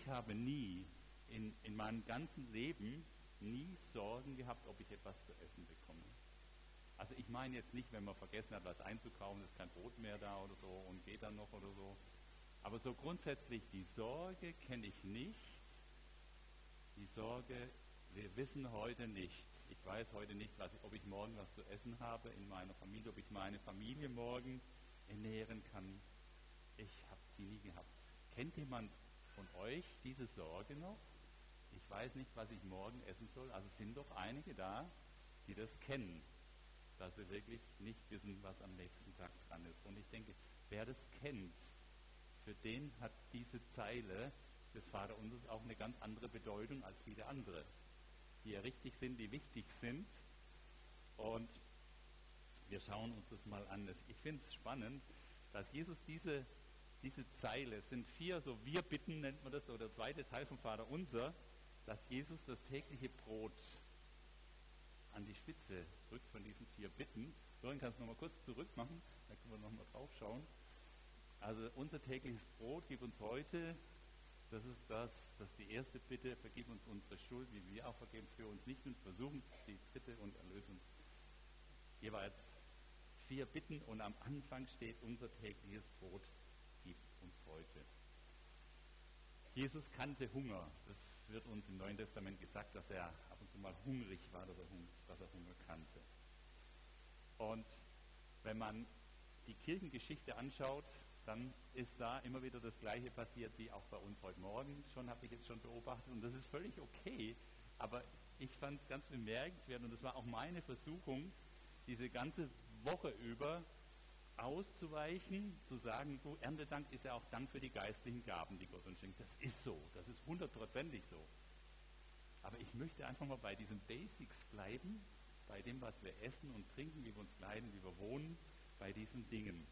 habe nie in meinem ganzen Leben nie Sorgen gehabt, ob ich etwas zu essen bekomme. Also ich meine jetzt nicht, wenn man vergessen hat, was einzukaufen, ist kein Brot mehr da oder so und geht dann noch oder so. Aber so grundsätzlich, die Sorge kenne ich nicht. Die Sorge, wir wissen heute nicht. Ich weiß heute nicht, ob ich morgen was zu essen habe in meiner Familie, ob ich meine Familie morgen ernähren kann. Ich habe die nie gehabt. Kennt jemand von euch diese Sorge noch? Ich weiß nicht, was ich morgen essen soll. Also es sind doch einige da, die das kennen, dass sie wirklich nicht wissen, was am nächsten Tag dran ist. Und ich denke, wer das kennt, für den hat diese Zeile des Vaterunsers auch eine ganz andere Bedeutung als viele andere, die ja richtig sind, die wichtig sind. Und wir schauen uns das mal an. Ich finde es spannend, dass Jesus diese Zeile, es sind 4, so wir bitten nennt man das, oder der zweite Teil vom Vaterunser, dass Jesus das tägliche Brot an die Spitze drückt von diesen 4 Bitten. Florian, kannst du nochmal kurz zurück machen? Da können wir nochmal drauf schauen. Also unser tägliches Brot gib uns heute, das ist das die erste Bitte, vergib uns unsere Schuld, wie wir auch vergeben, für uns nicht und versuchen, die dritte und erlöse uns. Jeweils 4 Bitten und am Anfang steht unser tägliches Brot, gib uns heute. Jesus kannte Hunger. Das wird uns im Neuen Testament gesagt, dass er ab und zu mal hungrig war, dass er Hunger kannte. Und wenn man die Kirchengeschichte anschaut, dann ist da immer wieder das Gleiche passiert wie auch bei uns heute Morgen habe ich jetzt schon beobachtet. Und das ist völlig okay, aber ich fand es ganz bemerkenswert und das war auch meine Versuchung, diese ganze Woche über auszuweichen, zu sagen, du, Erntedank ist ja auch Dank für die geistlichen Gaben, die Gott uns schenkt. Das ist so, das ist 100%ig so. Aber ich möchte einfach mal bei diesen Basics bleiben, bei dem, was wir essen und trinken, wie wir uns kleiden, wie wir wohnen, bei diesen Dingen.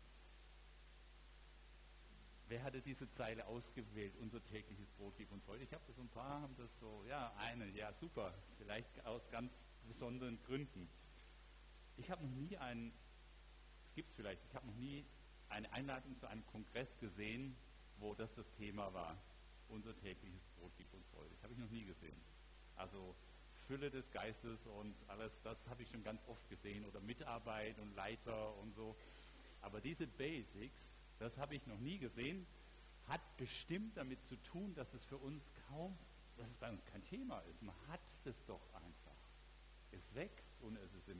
Wer hatte diese Zeile ausgewählt, unser tägliches Brot gib uns heute? Ich habe das ein paar, haben das so, ja super, vielleicht aus ganz besonderen Gründen. Ich habe noch nie eine Einladung zu einem Kongress gesehen, wo das Thema war. Unser tägliches Brot gib uns heute. Das habe ich noch nie gesehen. Also Fülle des Geistes und alles, das habe ich schon ganz oft gesehen. Oder Mitarbeit und Leiter und so. Aber diese Basics, das habe ich noch nie gesehen, hat bestimmt damit zu tun, dass es für uns dass es bei uns kein Thema ist. Man hat das doch einfach. Es wächst und es ist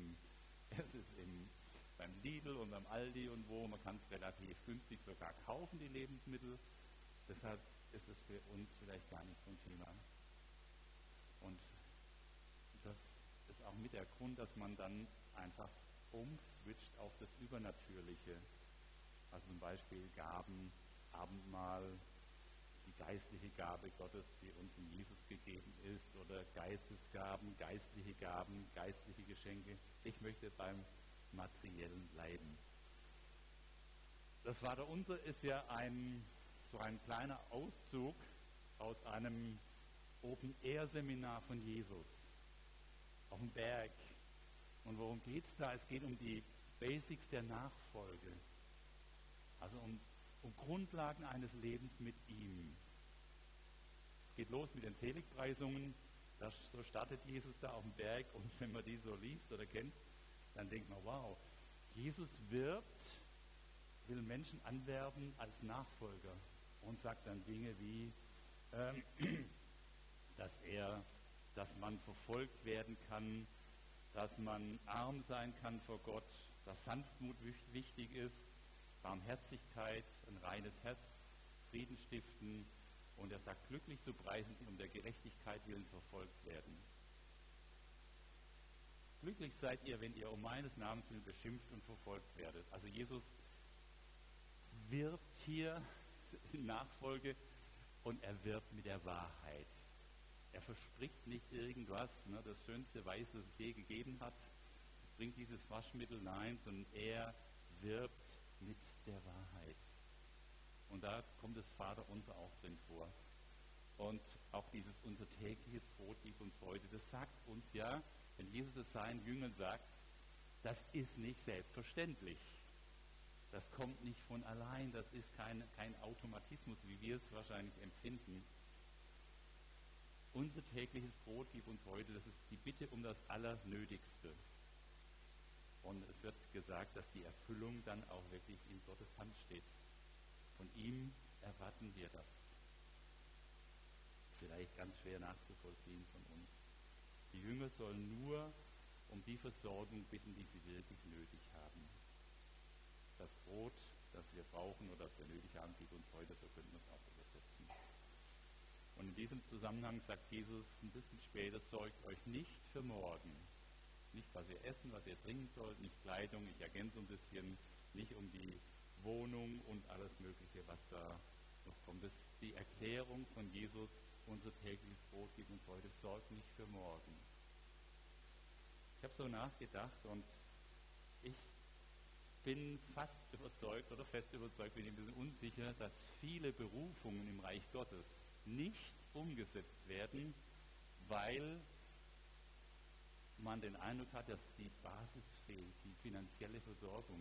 beim Lidl und beim Aldi und wo, man kann es relativ günstig sogar kaufen, die Lebensmittel. Deshalb ist es für uns vielleicht gar nicht so ein Thema. Und das ist auch mit der Grund, dass man dann einfach umswitcht auf das Übernatürliche. Also zum Beispiel Gaben, Abendmahl, die geistliche Gabe Gottes, die uns in Jesus gegeben ist, oder Geistesgaben, geistliche Geschenke. Ich möchte beim Materiellen bleiben. Das Vaterunser ist ja so ein kleiner Auszug aus einem Open-Air-Seminar von Jesus auf dem Berg. Und worum geht es da? Es geht um die Basics der Nachfolge. Also um Grundlagen eines Lebens mit ihm. Es geht los mit den Seligpreisungen. So startet Jesus da auf dem Berg. Und wenn man die so liest oder kennt, dann denkt man, wow, Jesus will Menschen anwerben als Nachfolger und sagt dann Dinge wie, dass man verfolgt werden kann, dass man arm sein kann vor Gott, dass Sanftmut wichtig ist, Barmherzigkeit, ein reines Herz, Frieden stiften, und er sagt, glücklich zu preisen, die um der Gerechtigkeit willen verfolgt werden. Glücklich seid ihr, wenn ihr um meines Namens willen beschimpft und verfolgt werdet. Also Jesus wirbt hier in Nachfolge und er wirbt mit der Wahrheit. Er verspricht nicht irgendwas, das schönste Weiß, das es je gegeben hat, bringt dieses Waschmittel, nein, sondern er wirbt mit der Wahrheit. Und da kommt das Vaterunser auch drin vor. Und auch dieses unser tägliches Brot gib uns heute, das sagt uns ja, wenn Jesus es seinen Jüngern sagt, das ist nicht selbstverständlich. Das kommt nicht von allein, das ist kein Automatismus, wie wir es wahrscheinlich empfinden. unser tägliches Brot gib uns heute, das ist die Bitte um das Allernötigste. Und es wird gesagt, dass die Erfüllung dann auch wirklich in Gottes Hand steht. Von ihm erwarten wir das. Vielleicht ganz schwer nachzuvollziehen von uns. Die Jünger sollen nur um die Versorgung bitten, die sie wirklich nötig haben. Das Brot, das wir brauchen oder das wir nötig haben, gib uns heute, so könnten wir es auch übersetzen. Und in diesem Zusammenhang sagt Jesus ein bisschen später, sorgt euch nicht für morgen. Nicht, was ihr essen, was ihr trinken sollt, nicht Kleidung, ich ergänze ein bisschen, nicht um die Wohnung und alles Mögliche, was da noch kommt. Das ist die Erklärung von Jesus, unser tägliches Brot gib uns heute, sorgt nicht für morgen. Ich habe so nachgedacht und ich bin fast überzeugt oder fest überzeugt, bin ein bisschen unsicher, dass viele Berufungen im Reich Gottes nicht umgesetzt werden, weil man den Eindruck hat, dass die Basis fehlt, die finanzielle Versorgung.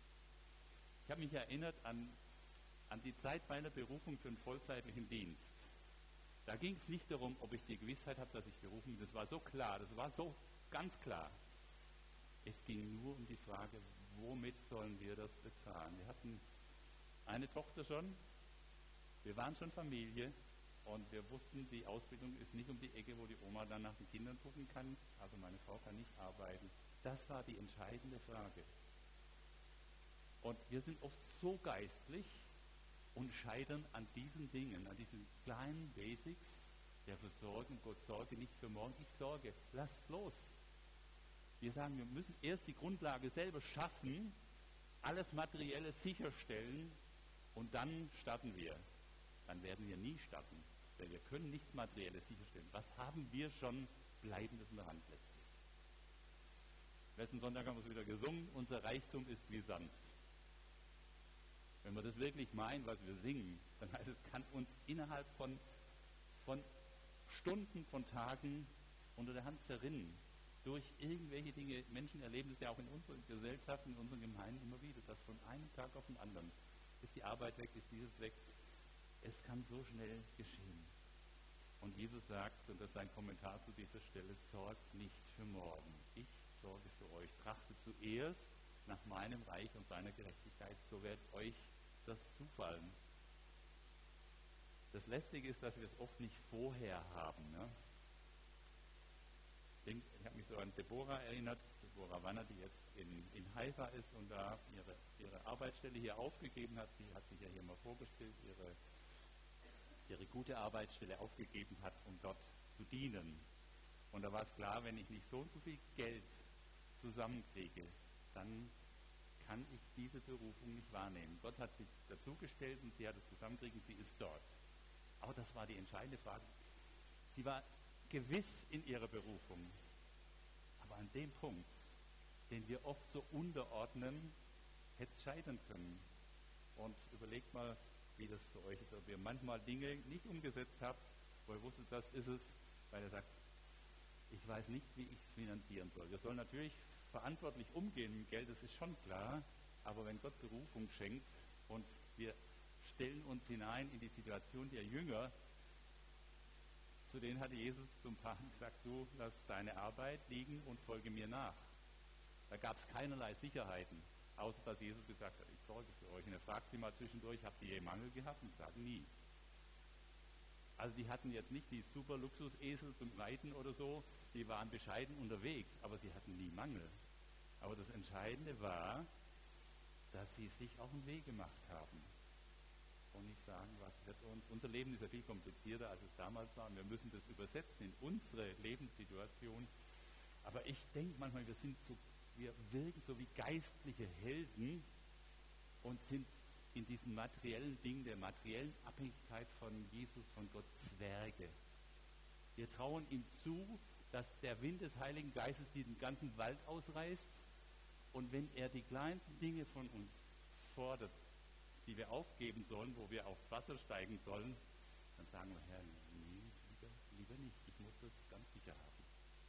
Ich habe mich erinnert an die Zeit meiner Berufung für einen vollzeitlichen Dienst. Da ging es nicht darum, ob ich die Gewissheit habe, dass ich berufen bin. Das war so klar, das war so ganz klar. Es ging nur um die Frage, womit sollen wir das bezahlen? Wir hatten eine Tochter schon, wir waren schon Familie und wir wussten, die Ausbildung ist nicht um die Ecke, wo die Oma dann nach den Kindern gucken kann. Also meine Frau kann nicht arbeiten. Das war die entscheidende Frage. Und wir sind oft so geistlich und scheitern an diesen Dingen, an diesen kleinen Basics der Versorgung. Gott sorge nicht für morgen, ich sorge. Lass es los. Wir sagen, wir müssen erst die Grundlage selber schaffen, alles Materielle sicherstellen und dann starten wir. Dann werden wir nie starten, denn wir können nichts Materielles sicherstellen. Was haben wir schon Bleibendes in der Hand letztlich? Letzten Sonntag haben wir es wieder gesungen, unser Reichtum ist wie Sand. Wenn wir das wirklich meinen, was wir singen, dann heißt es, kann uns innerhalb von Stunden, von Tagen unter der Hand zerrinnen. Durch irgendwelche Dinge, Menschen erleben es ja auch in unseren Gesellschaften, in unseren Gemeinden immer wieder, dass von einem Tag auf den anderen ist die Arbeit weg, ist dieses weg. Es kann so schnell geschehen. Und Jesus sagt, und das ist ein Kommentar zu dieser Stelle, sorgt nicht für morgen. Ich sorge für euch. Trachtet zuerst nach meinem Reich und seiner Gerechtigkeit, so wird euch das zufallen. Das Lästige ist, dass wir es oft nicht vorher haben. Ne? Ich habe mich so an Deborah erinnert, Deborah Wanner, die jetzt in Haifa ist und da ihre Arbeitsstelle hier aufgegeben hat. Sie hat sich ja hier mal vorgestellt, ihre gute Arbeitsstelle aufgegeben hat, um dort zu dienen. Und da war es klar, wenn ich nicht so und so viel Geld zusammenkriege, dann kann ich diese Berufung nicht wahrnehmen. Gott hat sie dazugestellt und sie hat es zusammenkriegen, sie ist dort. Aber das war die entscheidende Frage. Sie war gewiss in ihrer Berufung. Aber an dem Punkt, den wir oft so unterordnen, hätte es scheitern können. Und überlegt mal, wie das für euch ist, ob ihr manchmal Dinge nicht umgesetzt habt, wo ihr wusstet, das ist es, weil er sagt, ich weiß nicht, wie ich es finanzieren soll. Wir sollen natürlich verantwortlich umgehen mit Geld, das ist schon klar, aber wenn Gott Berufung schenkt und wir stellen uns hinein in die Situation der Jünger, zu denen hatte Jesus zum Paar gesagt, du lass deine Arbeit liegen und folge mir nach. Da gab es keinerlei Sicherheiten, außer dass Jesus gesagt hat, ich sorge für euch. Und er fragt sie mal zwischendurch, habt ihr je Mangel gehabt? Und sie sagen, nie. Also die hatten jetzt nicht die super Luxusesel zum Reiten oder so, die waren bescheiden unterwegs, aber sie hatten nie Mangel. Aber das Entscheidende war, dass sie sich auf den Weg gemacht haben. Und nicht sagen, was wird uns. Unser Leben ist ja viel komplizierter, als es damals war. Und wir müssen das übersetzen in unsere Lebenssituation. Aber ich denke manchmal, wir wirken so wie geistliche Helden und sind in diesen materiellen Dingen, der materiellen Abhängigkeit von Jesus, von Gott, Zwerge. Wir trauen ihm zu, dass der Wind des Heiligen Geistes diesen ganzen Wald ausreißt. Und wenn er die kleinsten Dinge von uns fordert, die wir aufgeben sollen, wo wir aufs Wasser steigen sollen, dann sagen wir, Herr, nee, lieber nicht, ich muss das ganz sicher haben.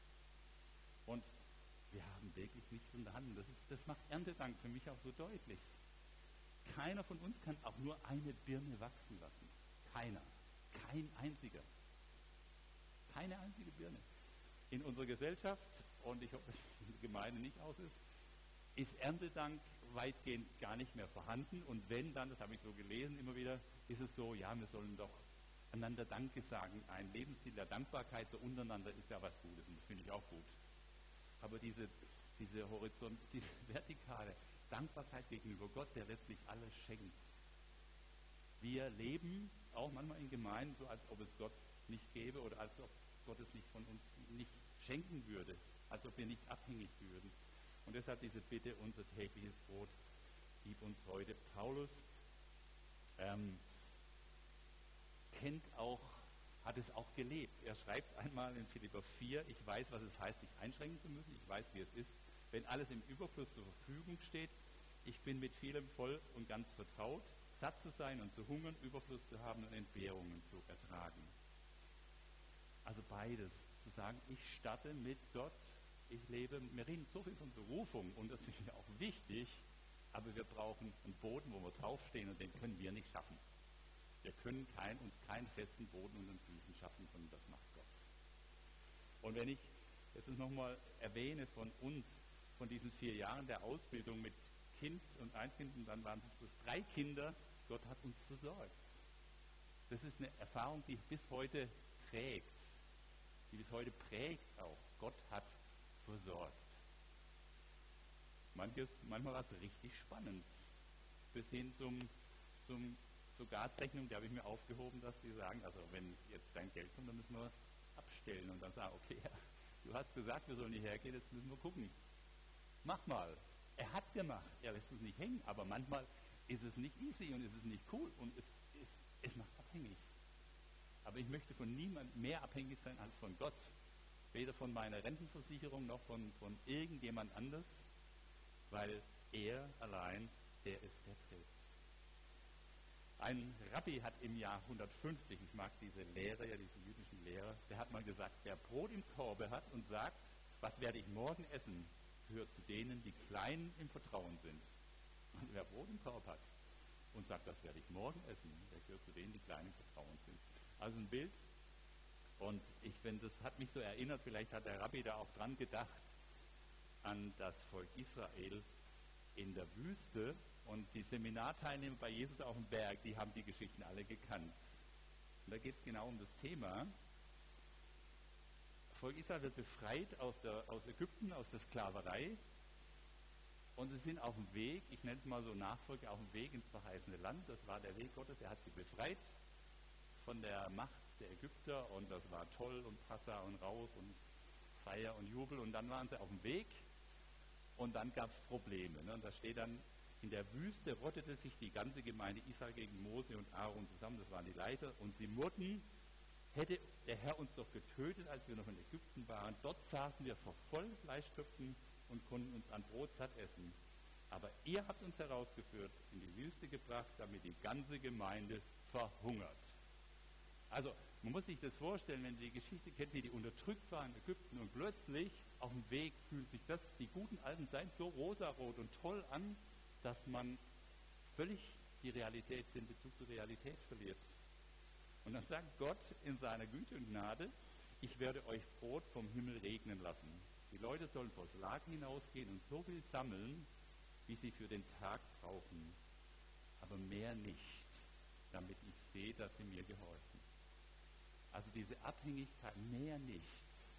Und wir haben wirklich nichts in der Hand. Das macht Erntedank für mich auch so deutlich. Keiner von uns kann auch nur eine Birne wachsen lassen. Keiner. Kein einziger. keine einzige Birne. In unserer Gesellschaft, und ich hoffe, dass es in der Gemeinde nicht aus ist Erntedank weitgehend gar nicht mehr vorhanden. Und wenn dann, das habe ich so gelesen immer wieder, ist es so, ja, wir sollen doch einander Danke sagen. Ein Lebensstil der Dankbarkeit so untereinander ist ja was Gutes und das finde ich auch gut. Aber diese vertikale Dankbarkeit gegenüber Gott, der letztlich alles schenkt. Wir leben auch manchmal in Gemeinden so, als ob es Gott nicht gäbe oder als ob Gott es nicht von uns nicht schenken würde, als ob wir nicht abhängig würden. Und deshalb diese Bitte, unser tägliches Brot, gib uns heute. Paulus hat es auch gelebt. Er schreibt einmal in Philipper 4, ich weiß, was es heißt, sich einschränken zu müssen. Ich weiß, wie es ist, wenn alles im Überfluss zur Verfügung steht. Ich bin mit vielem voll und ganz vertraut, satt zu sein und zu hungern, Überfluss zu haben und Entbehrungen zu ertragen. Also beides, zu sagen, ich starte mit Gott, ich lebe, wir reden so viel von Berufung und das ist auch wichtig, aber wir brauchen einen Boden, wo wir draufstehen und den können wir nicht schaffen. Wir können uns keinen festen Boden unter den Füßen schaffen, sondern das macht Gott. Und wenn ich jetzt nochmal erwähne von uns, von diesen 4 Jahren der Ausbildung mit Kind und ein Kind, und dann waren es bloß 3 Kinder, Gott hat uns versorgt. Das ist eine Erfahrung, die bis heute trägt, die bis heute prägt auch. Gott hat versorgt. Manchmal war es richtig spannend, bis hin zur Gasrechnung, die habe ich mir aufgehoben, dass die sagen, also wenn jetzt dein Geld kommt, dann müssen wir abstellen und dann sagen, okay, du hast gesagt, wir sollen nicht hergehen, jetzt müssen wir gucken. Mach mal. Er hat gemacht, er lässt uns nicht hängen, aber manchmal ist es nicht easy und ist es nicht cool und es macht abhängig. Aber ich möchte von niemandem mehr abhängig sein als von Gott. Weder von meiner Rentenversicherung noch von irgendjemand anders, weil er allein der ist, der trägt. Ein Rabbi hat im Jahr 150, ich mag diese Lehrer, ja diese jüdischen Lehrer, der hat mal gesagt, wer Brot im Korbe hat und sagt, was werde ich morgen essen, gehört zu denen, die klein im Vertrauen sind. Und wer Brot im Korb hat und sagt, das werde ich morgen essen, der gehört zu denen, die klein im Vertrauen sind. Also ein Bild. Und ich finde, das hat mich so erinnert, vielleicht hat der Rabbi da auch dran gedacht, an das Volk Israel in der Wüste. Und die Seminarteilnehmer bei Jesus auf dem Berg, die haben die Geschichten alle gekannt. Und da geht es genau um das Thema. Volk Israel wird befreit aus Ägypten, aus der Sklaverei. Und sie sind auf dem Weg, ich nenne es mal so Nachfolge, auf dem Weg ins verheißene Land. Das war der Weg Gottes, er hat sie befreit von der Macht der Ägypter. Und das war toll und Passa und raus und Feier und Jubel. Und dann waren sie auf dem Weg und dann gab es Probleme. Ne? Und da steht dann, in der Wüste rottete sich die ganze Gemeinde Israel gegen Mose und Aaron zusammen, das waren die Leiter, und sie murrten, hätte der Herr uns doch getötet, als wir noch in Ägypten waren. Dort saßen wir vor vollen Fleischtöpfen und konnten uns an Brot satt essen. Aber ihr habt uns herausgeführt, in die Wüste gebracht, damit die ganze Gemeinde verhungert. Also, man muss sich das vorstellen, wenn ihr die Geschichte kennt, wie die unterdrückt waren in Ägypten und plötzlich auf dem Weg fühlt sich das, die guten alten Zeiten, so rosarot und toll an, dass man völlig den Bezug zur Realität verliert. Und dann sagt Gott in seiner Güte und Gnade, ich werde euch Brot vom Himmel regnen lassen. Die Leute sollen vors Lager hinausgehen und so viel sammeln, wie sie für den Tag brauchen, aber mehr nicht, damit ich sehe, dass sie mir gehorchen. Also diese Abhängigkeit, mehr nicht.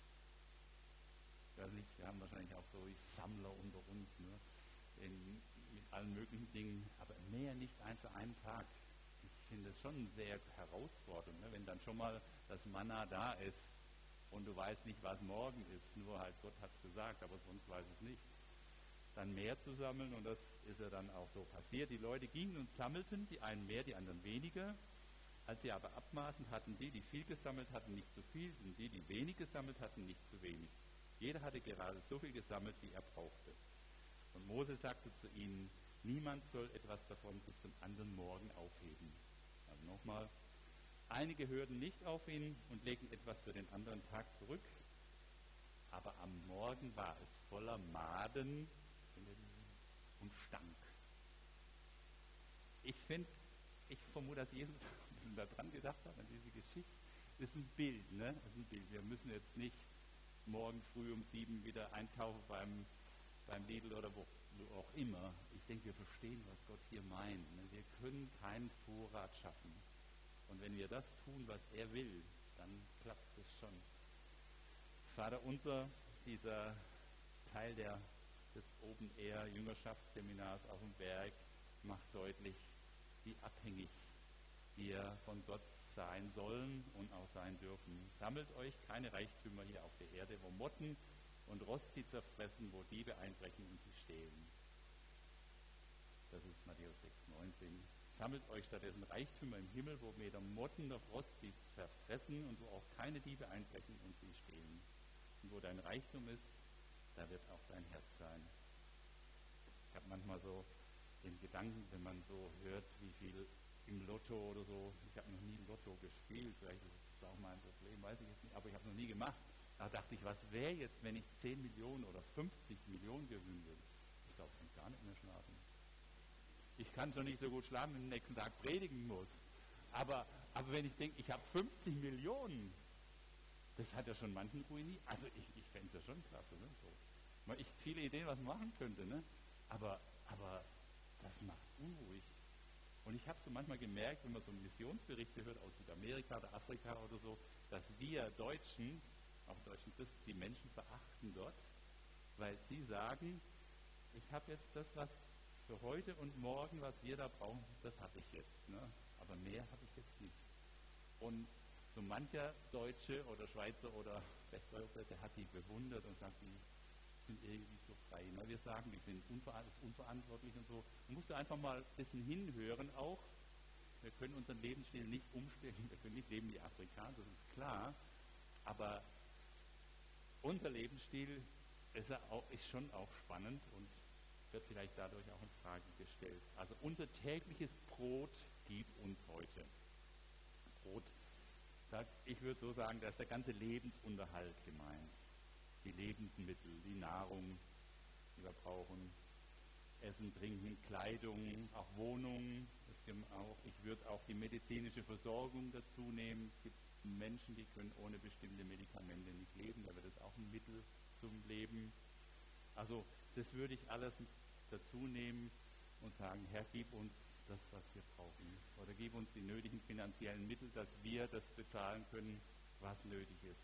Wir haben wahrscheinlich auch so Sammler unter uns, ne? Mit allen möglichen Dingen, aber mehr nicht für einen Tag. Ich finde es schon sehr herausfordernd, ne? Wenn dann schon mal das Manna da ist und du weißt nicht, was morgen ist, nur halt Gott hat es gesagt, aber sonst weiß es nicht. Dann mehr zu sammeln, und das ist ja dann auch so passiert. Die Leute gingen und sammelten, die einen mehr, die anderen weniger. Als sie aber abmaßen, hatten die viel gesammelt hatten, nicht zu viel, und die wenig gesammelt hatten, nicht zu wenig. Jeder hatte gerade so viel gesammelt, wie er brauchte. Und Mose sagte zu ihnen, niemand soll etwas davon bis zum anderen Morgen aufheben. Also nochmal, einige hörten nicht auf ihn und legten etwas für den anderen Tag zurück, aber am Morgen war es voller Maden und stank. Ich vermute, dass Jesus daran gedacht hat, an diese Geschichte. Das ist ein Bild, ne? Das ist ein Bild. Wir müssen jetzt nicht morgen früh um 7 wieder einkaufen beim Lidl oder wo auch immer. Ich denke, wir verstehen, was Gott hier meint. Ne? Wir können keinen Vorrat schaffen. Und wenn wir das tun, was er will, dann klappt es schon. Vater unser, dieser Teil des Open-Air-Jüngerschaftsseminars auf dem Berg macht deutlich, wie abhängig wir von Gott sein sollen und auch sein dürfen. Sammelt euch keine Reichtümer hier auf der Erde, wo Motten und Rost sie zerfressen, wo Diebe einbrechen und sie stehlen. Das ist Matthäus 6,19. Sammelt euch stattdessen Reichtümer im Himmel, wo weder Motten noch Rost sie verfressen und wo auch keine Diebe einbrechen und sie stehlen. Und wo dein Reichtum ist, da wird auch dein Herz sein. Ich habe manchmal so den Gedanken, wenn man so hört, wie viel im Lotto oder so, ich habe noch nie Lotto gespielt, vielleicht ist das auch mein Problem, weiß ich jetzt nicht, aber ich habe es noch nie gemacht. Da dachte ich, was wäre jetzt, wenn ich 10 Millionen oder 50 Millionen gewinnen würde? Ich glaube, ich kann gar nicht mehr schlafen. Ich kann schon nicht so gut schlafen, wenn ich den nächsten Tag predigen muss. Aber wenn ich denke, ich habe 50 Millionen, das hat ja schon manchen ruiniert. Also ich fände es ja schon klasse. Ne? So. Viele Ideen, was man machen könnte. Ne? Aber das macht unruhig. Und ich habe so manchmal gemerkt, wenn man so Missionsberichte hört aus Südamerika oder Afrika oder so, dass wir Deutschen, auch deutschen Christen, die Menschen verachten dort, weil sie sagen, ich habe jetzt das, was für heute und morgen, was wir da brauchen, das habe ich jetzt. Ne? Aber mehr habe ich jetzt nicht. Und so mancher Deutsche oder Schweizer oder Westeuropäer, der hat die bewundert und sagt, die sind irgendwie so frei. Ne? Wir sagen, die sind unverantwortlich und so. Man muss da einfach mal ein bisschen hinhören auch. Wir können unseren Lebensstil nicht umstellen, wir können nicht leben wie Afrikaner, das ist klar. Aber unser Lebensstil ist schon auch spannend und wird vielleicht dadurch auch in Frage gestellt. Also unser tägliches Brot gib uns heute. Brot, ich würde so sagen, da ist der ganze Lebensunterhalt gemeint. Die Lebensmittel, die Nahrung, die wir brauchen, Essen, Trinken, Kleidung, auch Wohnung. Ich würde auch die medizinische Versorgung dazu nehmen. Es gibt Menschen, die können ohne bestimmte Medikamente nicht leben. Da wird es auch ein Mittel zum Leben. Also das würde ich alles dazu nehmen und sagen, Herr, gib uns das, was wir brauchen. Oder gib uns die nötigen finanziellen Mittel, dass wir das bezahlen können, was nötig ist.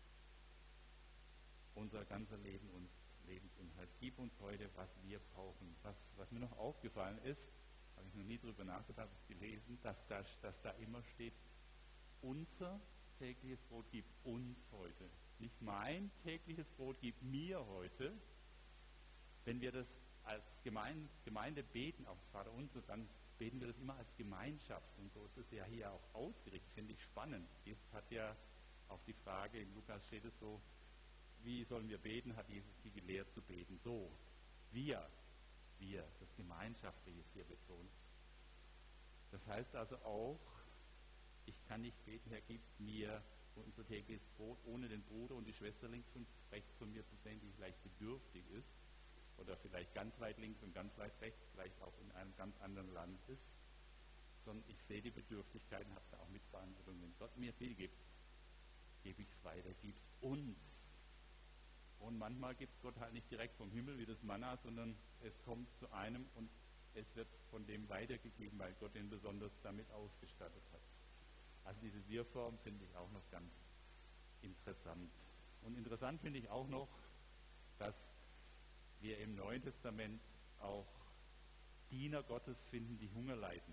Unser ganzer Leben und Lebensinhalt. Gib uns heute, was wir brauchen. Was mir noch aufgefallen ist, habe ich noch nie drüber nachgedacht, habe ich gelesen, dass da immer steht, unser tägliches Brot gib uns heute. Nicht mein tägliches Brot gib mir heute. Wenn wir das als Gemeinde beten, auf das Vaterunser, dann beten wir das immer als Gemeinschaft. Und so ist es ja hier auch ausgerichtet, finde ich spannend. Jesus hat ja auf die Frage, in Lukas steht es so, wie sollen wir beten, hat Jesus die gelehrt zu beten. So, wir, das Gemeinschaftliche ist hier betont. Das heißt also auch, ich kann nicht beten, Herr, gib mir unser tägliches Brot, ohne den Bruder und die Schwester links und rechts von mir zu sehen, die vielleicht bedürftig ist oder vielleicht ganz weit links und ganz weit rechts, vielleicht auch in einem ganz anderen Land ist, sondern ich sehe die Bedürftigkeiten, habe da auch Mitverantwortung. Wenn Gott mir viel gibt, gebe ich es weiter, gib es uns. Und manchmal gibt es Gott halt nicht direkt vom Himmel wie das Manna, sondern es kommt zu einem und es wird von dem weitergegeben, weil Gott ihn besonders damit ausgestattet hat. Also diese Wir-Form finde ich auch noch ganz interessant. Und interessant finde ich auch noch, dass wir im Neuen Testament auch Diener Gottes finden, die Hunger leiden.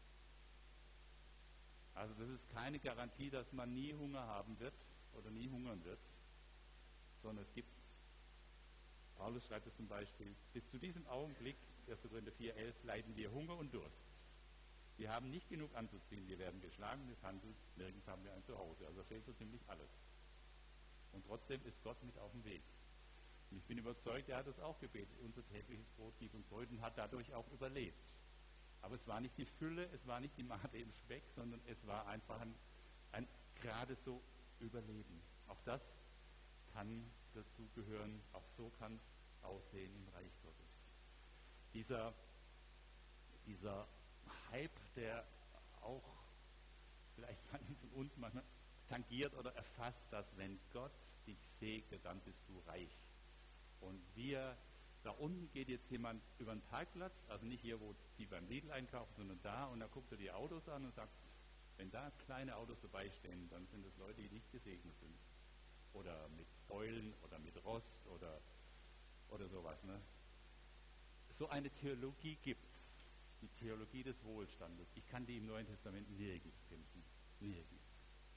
Also das ist keine Garantie, dass man nie Hunger haben wird oder nie hungern wird, sondern es gibt, Paulus schreibt es zum Beispiel, bis zu diesem Augenblick, 1. Korinther 4,11, leiden wir Hunger und Durst. Wir haben nicht genug anzuziehen, wir werden geschlagen, misshandelt, nirgends haben wir ein Zuhause, also fehlt so ziemlich alles. Und trotzdem ist Gott mit auf dem Weg. Und ich bin überzeugt, er hat es auch gebetet, unser tägliches Brot gib uns heute, und hat dadurch auch überlebt. Aber es war nicht die Fülle, es war nicht die Made im Speck, sondern es war einfach ein gerade so Überleben. Auch das kann dazu gehören, auch so kann es aussehen im Reich Gottes. Dieser Hype, der auch vielleicht manchen von uns manchmal tangiert oder erfasst, dass wenn Gott dich segnet, dann bist du reich. Und da unten geht jetzt jemand über den Parkplatz, also nicht hier, wo die beim Lidl einkaufen, sondern da, und da guckt er die Autos an und sagt, wenn da kleine Autos dabei stehen, dann sind es Leute, die nicht gesegnet sind. Oder mit Beulen oder mit Rost oder sowas. Ne? So eine Theologie gibt es, die Theologie des Wohlstandes. Ich kann die im Neuen Testament nirgends finden. Nirgends.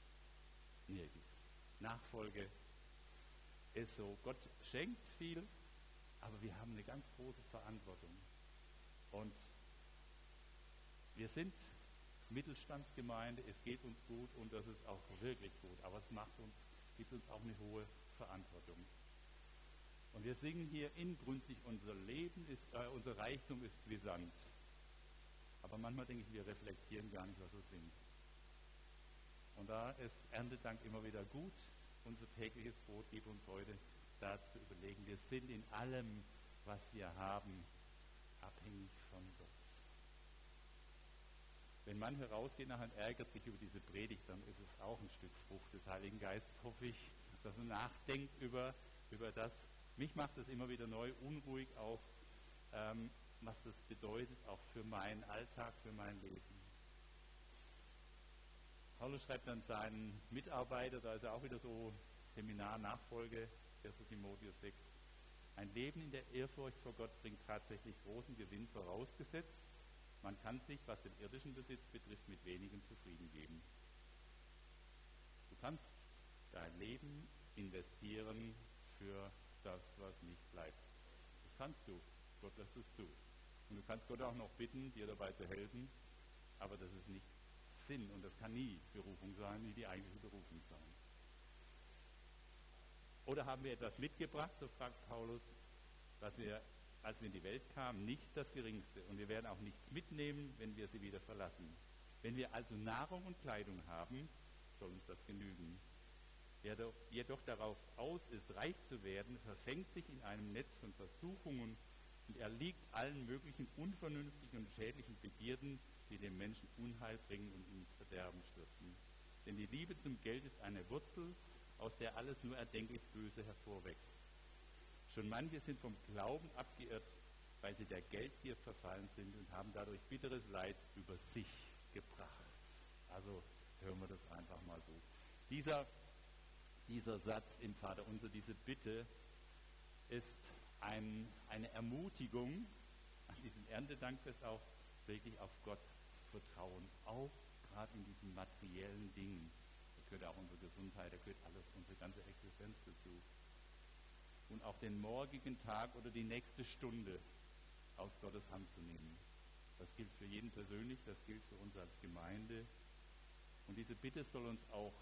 Nachfolge ist so, Gott schenkt viel, aber wir haben eine ganz große Verantwortung. Und wir sind Mittelstandsgemeinde, es geht uns gut und das ist auch wirklich gut, aber es gibt uns auch eine hohe Verantwortung. Und wir singen hier inbrünstig, unser Reichtum ist wie Sand. Aber manchmal denke ich, wir reflektieren gar nicht, was wir singen. Und da ist Erntedank immer wieder gut. Unser tägliches Brot gibt uns heute da zu überlegen, wir sind in allem, was wir haben, abhängig von Gott. Wenn manche rausgehen nachher und ärgert sich über diese Predigt, dann ist es auch ein Stück Frucht des Heiligen Geistes, hoffe ich, dass man nachdenkt über das. Mich macht das immer wieder neu unruhig, auch was das bedeutet, auch für meinen Alltag, für mein Leben. Paulus schreibt dann seinen Mitarbeiter, da ist er auch wieder so Seminar-Nachfolge, 1. Timotheus 6. Ein Leben in der Ehrfurcht vor Gott bringt tatsächlich großen Gewinn, vorausgesetzt, man kann sich, was den irdischen Besitz betrifft, mit wenigem zufrieden geben. Du kannst dein Leben investieren für das, was nicht bleibt. Das kannst du. Gott lässt es zu. Und du kannst Gott auch noch bitten, dir dabei zu helfen, aber das ist nicht Sinn und das kann nie Berufung sein, nie die eigentliche Berufung sein. Oder haben wir etwas mitgebracht, so fragt Paulus, dass wir, als wir in die Welt kamen, nicht das Geringste und wir werden auch nichts mitnehmen, wenn wir sie wieder verlassen. Wenn wir also Nahrung und Kleidung haben, soll uns das genügen. Wer jedoch darauf aus ist, reich zu werden, verfängt sich in einem Netz von Versuchungen und erliegt allen möglichen unvernünftigen und schädlichen Begierden, die dem Menschen Unheil bringen und ihn ins Verderben stürzen. Denn die Liebe zum Geld ist eine Wurzel, aus der alles nur erdenklich Böse hervorwächst. Schon manche sind vom Glauben abgeirrt, weil sie der Geldgier verfallen sind und haben dadurch bitteres Leid über sich gebracht. Also hören wir das einfach mal so. Dieser Satz im Vaterunser, diese Bitte, ist eine Ermutigung, an diesem Erntedankfest auch wirklich auf Gott zu vertrauen, auch gerade in diesen materiellen Dingen. Da gehört auch unsere Gesundheit, da gehört alles, unsere ganze Existenz dazu. Und auch den morgigen Tag oder die nächste Stunde aus Gottes Hand zu nehmen. Das gilt für jeden persönlich, das gilt für uns als Gemeinde. Und diese Bitte soll uns auch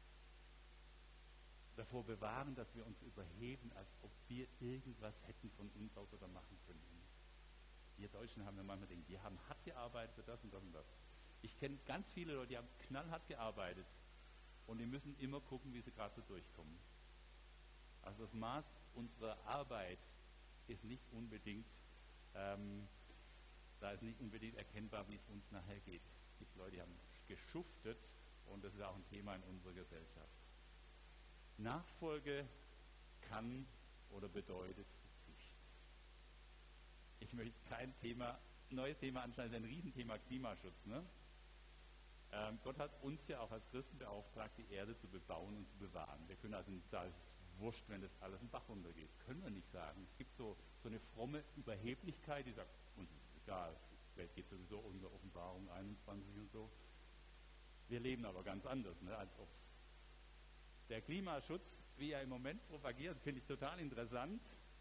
davor bewahren, dass wir uns überheben, als ob wir irgendwas hätten von uns aus oder machen könnten. Wir Deutschen haben ja manchmal gedacht, wir haben hart gearbeitet für das und das und das. Ich kenne ganz viele Leute, die haben knallhart gearbeitet und die müssen immer gucken, wie sie gerade so durchkommen. Also das Maß unserer Arbeit ist nicht unbedingt, da ist nicht unbedingt erkennbar, wie es uns nachher geht. Es gibt Leute, die haben geschuftet und das ist auch ein Thema in unserer Gesellschaft. Nachfolge kann oder bedeutet Verzicht. Ich möchte kein neues Thema anschneiden, das ist ein Riesenthema Klimaschutz. Ne? Gott hat uns ja auch als Christen beauftragt, die Erde zu bebauen und zu bewahren. Wir können also nicht sagen, es ist wurscht, wenn das alles einen Bach runtergeht. Können wir nicht sagen. Es gibt so eine fromme Überheblichkeit, die sagt, uns ist egal, die Welt geht sowieso unter Offenbarung 21 und so. Wir leben aber ganz anders, ne, als ob der Klimaschutz, wie er im Moment propagiert, finde ich total interessant,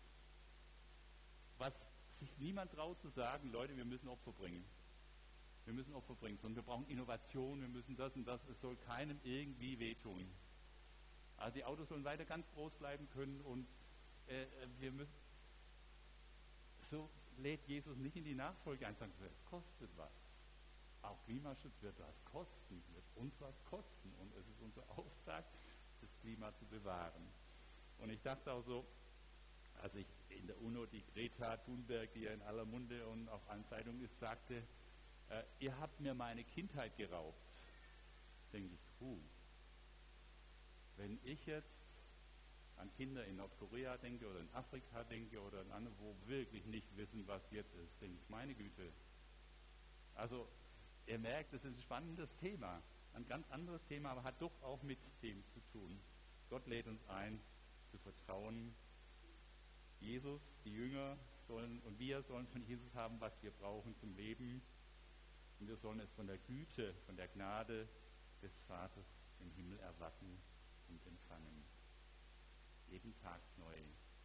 was sich niemand traut zu sagen, Leute, wir müssen Opfer bringen. Wir müssen Opfer bringen, sondern wir brauchen Innovation, wir müssen das und das, es soll keinem irgendwie wehtun. Also die Autos sollen weiter ganz groß bleiben können und wir müssen, so lädt Jesus nicht in die Nachfolge ein, sagen, es kostet was. Auch Klimaschutz wird was kosten, wird uns was kosten und es ist unser Auftrag, das Klima zu bewahren. Und ich dachte auch so, als ich in der UNO die Greta Thunberg, die ja in aller Munde und auf allen Zeitungen ist, sagte, ihr habt mir meine Kindheit geraubt, denke ich, ich jetzt an Kinder in Nordkorea denke oder in Afrika denke oder in andere, wo wirklich nicht wissen, was jetzt ist, denke ich, meine Güte. Also, ihr merkt, das ist ein spannendes Thema, ein ganz anderes Thema, aber hat doch auch mit dem zu tun. Gott lädt uns ein, zu vertrauen. Jesus, die Jünger sollen und wir sollen von Jesus haben, was wir brauchen zum Leben. Und wir sollen es von der Güte, von der Gnade des Vaters im Himmel erwarten und empfangen. Jeden Tag neu.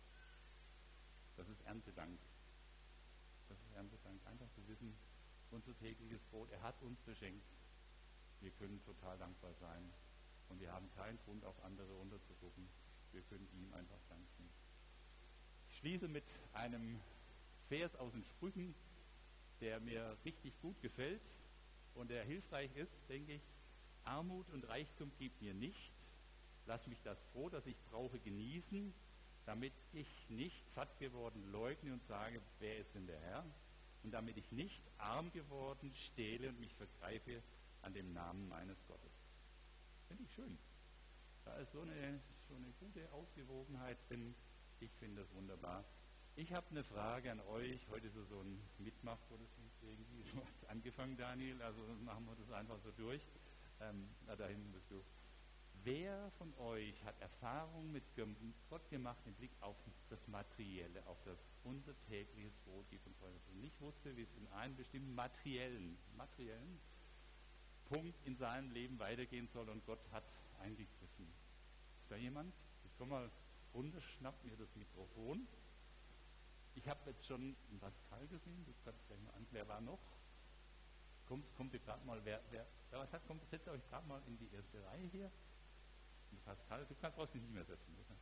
Das ist Erntedank. Das ist Erntedank. Einfach zu wissen, unser tägliches Brot, er hat uns beschenkt. Wir können total dankbar sein. Und wir haben keinen Grund, auf andere runterzugucken. Wir können ihm einfach danken. Ich schließe mit einem Vers aus den Sprüchen, der mir richtig gut gefällt und der hilfreich ist, denke ich. Armut und Reichtum gibt mir nicht. Lass mich das Brot, das ich brauche, genießen, damit ich nicht satt geworden leugne und sage, wer ist denn der Herr? Und damit ich nicht arm geworden stehle und mich vergreife an dem Namen meines Gottes. Finde ich schön. Da ist so eine gute Ausgewogenheit drin. Ich finde das wunderbar. Ich habe eine Frage an euch. Heute ist so ein Mitmachgottesdienst irgendwie. Du hast angefangen, Daniel, also machen wir das einfach so durch. Da hinten bist du. Wer von euch hat Erfahrung mit Gott gemacht im Blick auf das Materielle, auf das unser tägliches Brot gibt uns heute? Und nicht wusste, wie es in einem bestimmten materiellen Punkt in seinem Leben weitergehen soll und Gott hat eingegriffen. Ist da jemand? Ich komme mal runter, schnapp mir das Mikrofon. Ich habe jetzt schon Pascal gesehen, du kannst gleich mal an. Wer war noch? Kommt ihr gerade mal, wer was hat, setzt euch gerade mal in die erste Reihe hier. Und Pascal, du brauchst dich nicht mehr setzen, oder?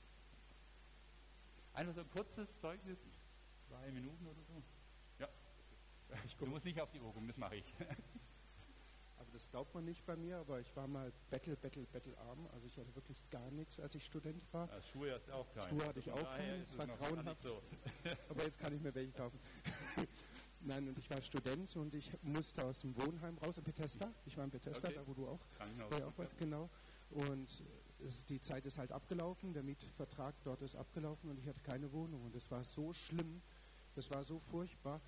Einfach so ein kurzes Zeugnis, 2 Minuten oder so. Ja, du musst nicht auf die Uhr gucken, das mache ich. Also das glaubt man nicht bei mir, aber ich war mal bettelarm. Also ich hatte wirklich gar nichts, als ich Student war. Schuhe hast du auch keine. Schuhe hatte ich auch keine, das war grauenhaft. So. Aber jetzt kann ich mir welche kaufen. Nein, und ich war Student und ich musste aus dem Wohnheim raus in Bethesda. Ich war in Bethesda, okay. Da wo du auch. Genau. Und die Zeit ist halt abgelaufen, der Mietvertrag dort ist abgelaufen und ich hatte keine Wohnung. Und es war so schlimm, das war so furchtbar.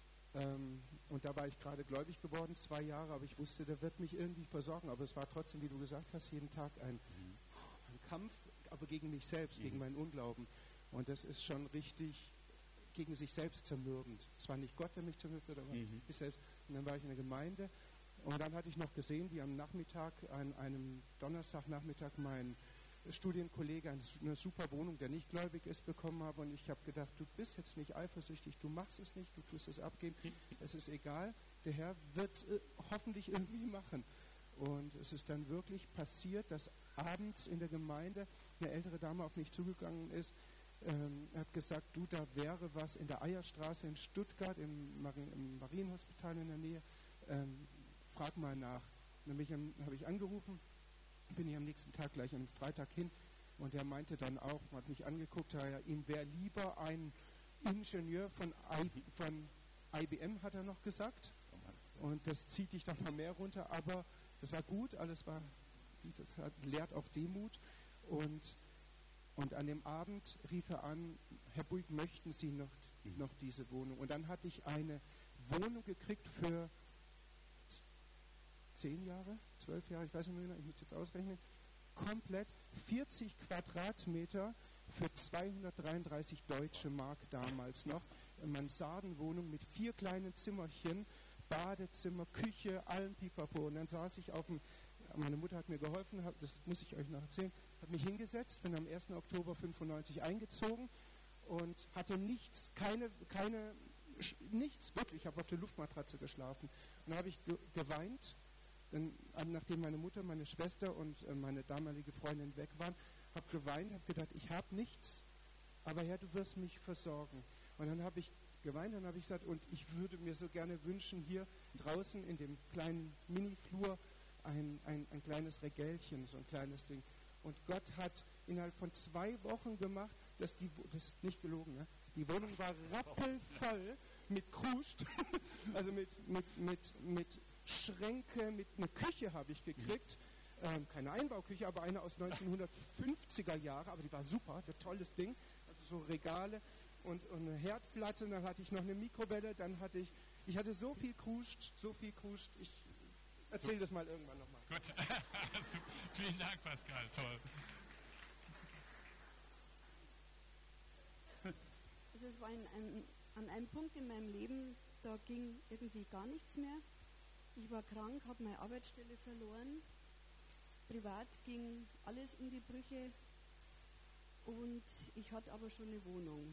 Und da war ich gerade gläubig geworden, 2 Jahre, aber ich wusste, der wird mich irgendwie versorgen. Aber es war trotzdem, wie du gesagt hast, jeden Tag ein Kampf, aber gegen mich selbst, gegen meinen Unglauben. Und das ist schon richtig gegen sich selbst zermürbend. Es war nicht Gott, der mich zermürbt hat, aber ich selbst. Und dann war ich in der Gemeinde und dann hatte ich noch gesehen, wie am Nachmittag, an einem Donnerstagnachmittag, mein Studienkollege eine super Wohnung, der nicht gläubig ist, bekommen habe. Und ich habe gedacht, du bist jetzt nicht eifersüchtig, du machst es nicht, du tust es abgeben, es ist egal, der Herr wird es hoffentlich irgendwie machen. Und es ist dann wirklich passiert, dass abends in der Gemeinde eine ältere Dame auf mich zugegangen ist, hat gesagt, du, da wäre was in der Eierstraße in Stuttgart, im Marienhospital in der Nähe, frag mal nach. Dann habe ich angerufen, bin ich am nächsten Tag gleich am Freitag hin und er meinte dann auch, hat mich angeguckt, ihm wäre lieber ein Ingenieur von IBM, hat er noch gesagt, und das zieht dich doch mal mehr runter, aber das war gut, dieses lehrt auch Demut und an dem Abend rief er an, Herr Buig, möchten Sie noch diese Wohnung? Und dann hatte ich eine Wohnung gekriegt für 10 Jahre, 12 Jahre, ich weiß nicht mehr genau, ich muss jetzt ausrechnen, komplett 40 Quadratmeter für 233 deutsche Mark damals noch. Mansardenwohnung mit 4 kleinen Zimmerchen, Badezimmer, Küche, allen Pipapo. Und dann saß ich meine Mutter hat mir geholfen, das muss ich euch noch erzählen, hat mich hingesetzt, bin am 1. Oktober 1995 eingezogen und hatte nichts, nichts, wirklich, ich habe auf der Luftmatratze geschlafen. Und dann habe ich geweint, nachdem meine Mutter, meine Schwester und meine damalige Freundin weg waren, habe geweint, habe gedacht, ich habe nichts, aber Herr, du wirst mich versorgen. Und dann habe ich geweint, dann habe ich gesagt, und ich würde mir so gerne wünschen, hier draußen in dem kleinen Mini-Flur ein kleines Regälchen, so ein kleines Ding. Und Gott hat innerhalb von 2 Wochen gemacht, das ist nicht gelogen, ne? Die Wohnung war rappelvoll mit Kruscht, also mit Schränke, mit einer Küche habe ich gekriegt, keine Einbauküche, aber eine aus 1950er Jahren, aber die war super, ein tolles Ding, also so Regale und eine Herdplatte, dann hatte ich noch eine Mikrowelle, dann hatte ich hatte so viel Kruscht, ich erzähle das mal irgendwann nochmal. Gut, vielen Dank, Pascal, toll. Also es war an einem Punkt in meinem Leben, da ging irgendwie gar nichts mehr. Ich war krank, habe meine Arbeitsstelle verloren. Privat ging alles in die Brüche und ich hatte aber schon eine Wohnung.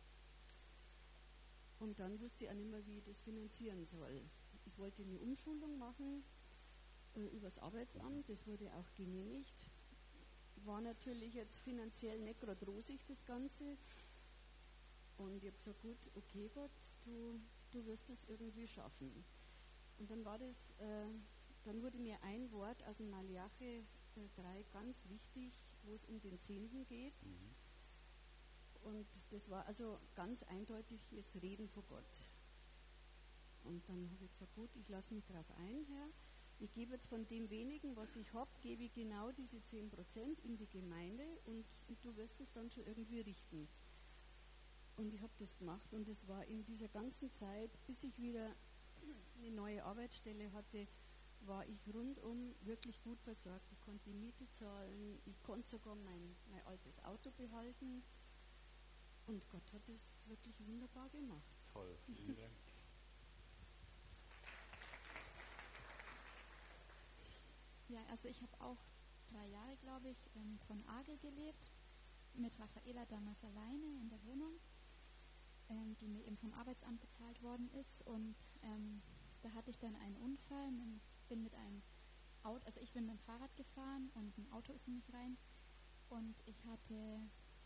Und dann wusste ich auch nicht mehr, wie ich das finanzieren soll. Ich wollte eine Umschulung machen übers Arbeitsamt, das wurde auch genehmigt. War natürlich jetzt finanziell nicht gerade rosig, das Ganze. Und ich habe gesagt, gut, okay Gott, du wirst es irgendwie schaffen. Und dann war das, dann wurde mir ein Wort aus dem Malachi 3 ganz wichtig, wo es um den Zehnten geht. Und das war also ganz eindeutiges Reden vor Gott. Und dann habe ich gesagt, gut, ich lasse mich darauf ein, Herr. Ich gebe jetzt von dem wenigen, was ich habe, gebe ich genau diese 10% in die Gemeinde und du wirst es dann schon irgendwie richten. Und ich habe das gemacht und es war in dieser ganzen Zeit, bis ich wieder eine neue Arbeitsstelle hatte, war ich rundum wirklich gut versorgt. Ich konnte die Miete zahlen, ich konnte sogar mein altes Auto behalten und Gott hat es wirklich wunderbar gemacht. Toll, vielen Dank. Ja, also ich habe auch 3 Jahre, glaube ich, von Agel gelebt, mit Raffaela damals alleine in der Wohnung, die mir eben vom Arbeitsamt bezahlt worden ist. Und da hatte ich dann einen Unfall, bin mit einem Auto, also ich bin mit dem Fahrrad gefahren und ein Auto ist in mich rein. Und ich hatte,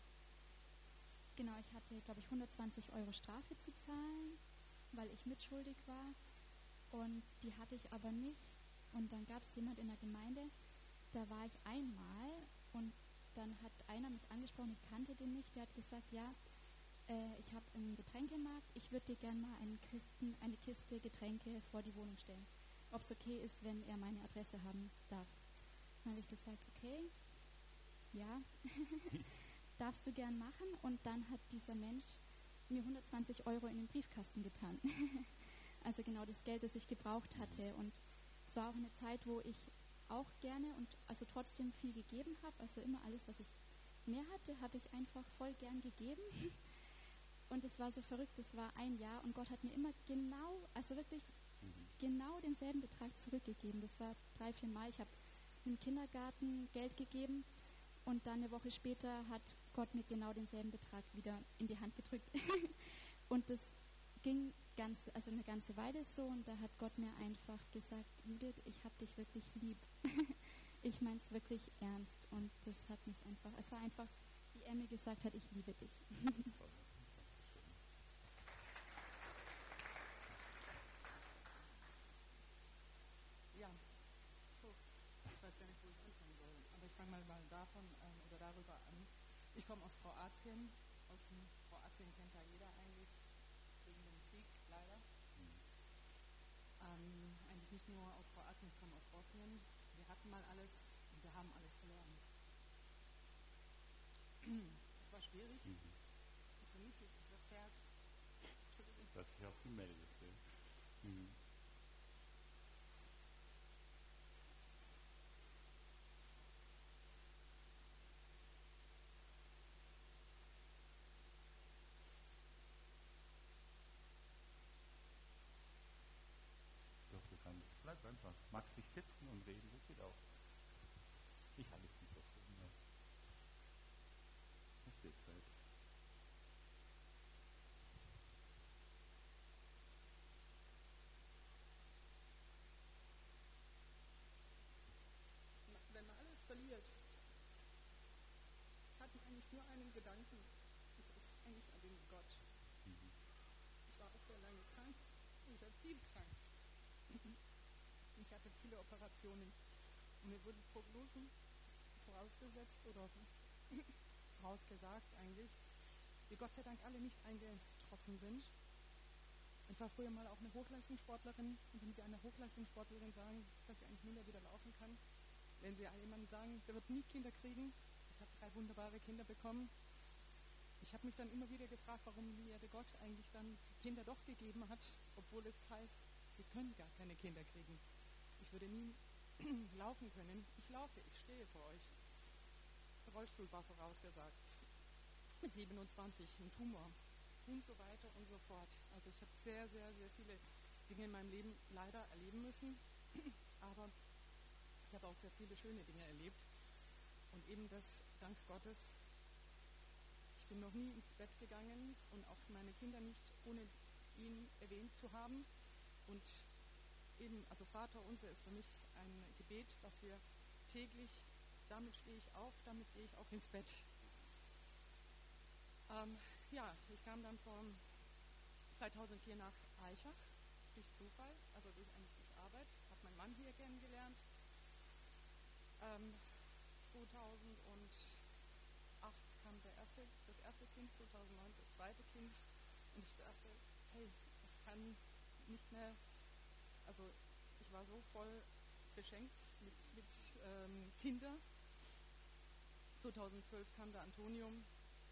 glaube ich, 120 € Strafe zu zahlen, weil ich mitschuldig war. Und die hatte ich aber nicht. Und dann gab es jemand in der Gemeinde, da war ich einmal und dann hat einer mich angesprochen, ich kannte den nicht, der hat gesagt, ja, ich habe einen Getränkemarkt, ich würde dir gerne mal eine Kiste Getränke vor die Wohnung stellen. Ob es okay ist, wenn er meine Adresse haben darf. Dann habe ich gesagt, okay, ja, darfst du gern machen. Und dann hat dieser Mensch mir 120 € in den Briefkasten getan. Also genau das Geld, das ich gebraucht hatte. Und es war auch eine Zeit, wo ich auch gerne und also trotzdem viel gegeben habe. Also immer alles, was ich mehr hatte, habe ich einfach voll gern gegeben. Und es war so verrückt, es war ein Jahr und Gott hat mir immer genau, also wirklich genau denselben Betrag zurückgegeben. Das war 3-4 Mal. Ich habe im Kindergarten Geld gegeben und dann eine Woche später hat Gott mir genau denselben Betrag wieder in die Hand gedrückt. Und das ging eine ganze Weile so und da hat Gott mir einfach gesagt, Judith, ich habe dich wirklich lieb. Ich meine es wirklich ernst und das hat mich einfach, es war einfach, wie er mir gesagt hat, ich liebe dich. Ja, ich weiß gar nicht, wo ich anfangen soll, aber ich fange mal davon oder darüber an. Ich komme aus Kroatien, Kroatien kennt ja jeder eigentlich, wegen dem Krieg leider. Eigentlich nicht nur aus Kroatien, ich komme aus Bosnien. Wir hatten mal alles und wir haben alles verloren. Es war schwierig. Für mich ist dieser Vers. Du hast dich auch gemeldet. Bleib einfach. Magst dich sitzen und reden, das geht auch. Ich halte es nicht so schön. Ja. Das wird Zeit. Wenn man alles verliert, hat man eigentlich nur einen Gedanken. Und das ist eigentlich an den Gott. Ich war auch sehr lange krank und sehr tief krank. Ich hatte viele Operationen und mir wurden Prognosen vorausgesetzt oder vorausgesagt eigentlich, die Gott sei Dank alle nicht eingetroffen sind. Ich war früher mal auch eine Hochleistungssportlerin und wenn Sie einer Hochleistungssportlerin sagen, dass sie eigentlich nie mehr wieder laufen kann, wenn Sie jemandem sagen, der wird nie Kinder kriegen. Ich habe 3 wunderbare Kinder bekommen. Ich habe mich dann immer wieder gefragt, warum mir der Gott eigentlich dann die Kinder doch gegeben hat, obwohl es heißt, sie können gar keine Kinder kriegen. Ich würde nie laufen können. Ich laufe, ich stehe vor euch. Der Rollstuhl war vorausgesagt. Mit 27 ein Tumor und so weiter und so fort. Also ich habe sehr, sehr, sehr viele Dinge in meinem Leben leider erleben müssen, aber ich habe auch sehr viele schöne Dinge erlebt. Und eben das, dank Gottes, ich bin noch nie ins Bett gegangen und auch meine Kinder nicht ohne ihn erwähnt zu haben. Und eben, also Vater unser ist für mich ein Gebet, was wir täglich, damit stehe ich auf, damit gehe ich auch ins Bett. Ich kam dann vor 2004 nach Aichach durch Zufall, also durch Arbeit, habe meinen Mann hier kennengelernt. 2008 kam das erste Kind, 2009 das zweite Kind und ich dachte, hey, das kann nicht mehr, also ich war so voll beschenkt mit Kindern. 2012 kam der Antonium.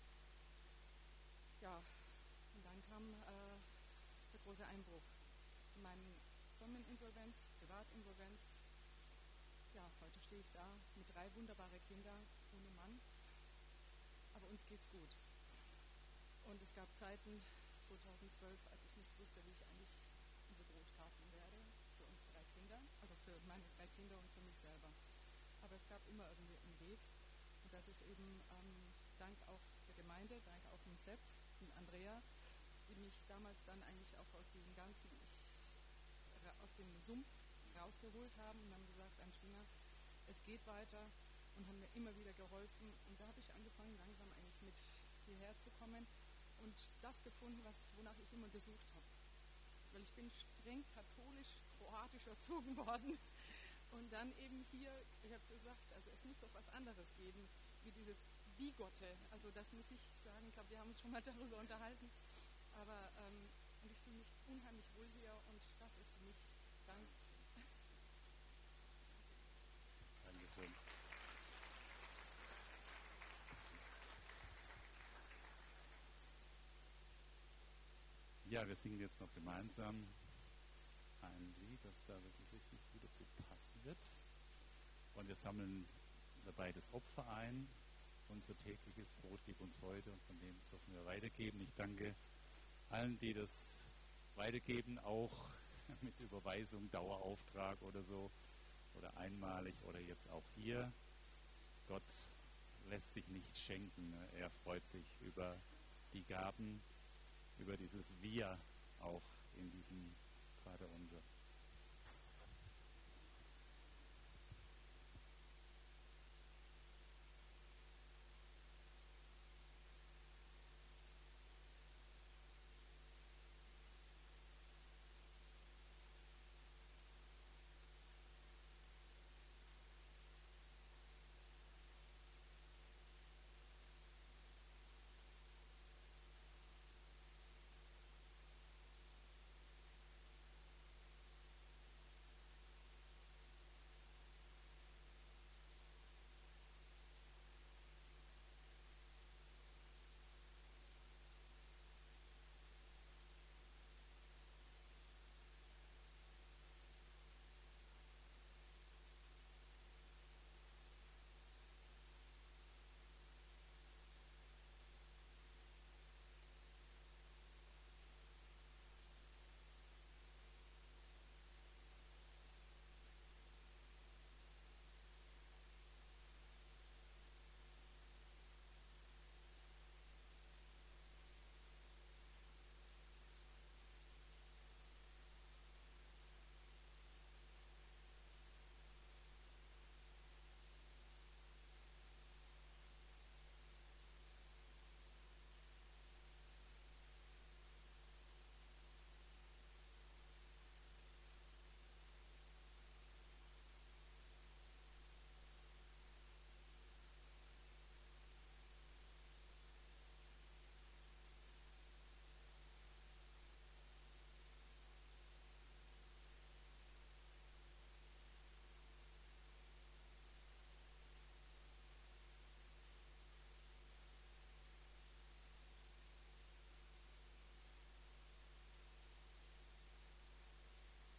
Ja, und dann kam der große Einbruch. Meine Firmeninsolvenz, Privatinsolvenz. Ja, heute stehe ich da mit 3 wunderbaren Kindern, ohne Mann. Aber uns geht's gut. Und es gab Zeiten, 2012, als ich nicht wusste, wie ich eigentlich diese Brot kaufen werde für uns 3 Kinder, also für meine 3 Kinder und für mich selber. Aber es gab immer irgendwie einen Weg. Und das ist eben dank auch der Gemeinde, dank auch dem Sepp und Andrea, die mich damals dann eigentlich auch aus diesem aus dem Sumpf rausgeholt haben und haben gesagt, Anschwinger, es geht weiter und haben mir immer wieder geholfen. Und da habe ich angefangen, langsam eigentlich mit hierher zu kommen und das gefunden, wonach ich immer gesucht habe. Weil ich bin streng katholisch-kroatisch erzogen worden. Und dann eben hier, ich habe gesagt, also es muss doch was anderes geben, wie dieses Bigotte. Also das muss ich sagen, ich glaube, wir haben uns schon mal darüber unterhalten. Aber und ich fühle mich unheimlich wohl hier und das ist für mich Dank. Dankeschön. Ja, wir singen jetzt noch gemeinsam ein Lied, das da wirklich richtig gut dazu passen wird. Und wir sammeln dabei das Opfer ein. Unser tägliches Brot gib uns heute und von dem dürfen wir weitergeben. Ich danke allen, die das weitergeben, auch mit Überweisung, Dauerauftrag oder so, oder einmalig oder jetzt auch hier. Gott lässt sich nicht schenken. Er freut sich über die Gaben, über dieses Wir auch in diesem Vater unser.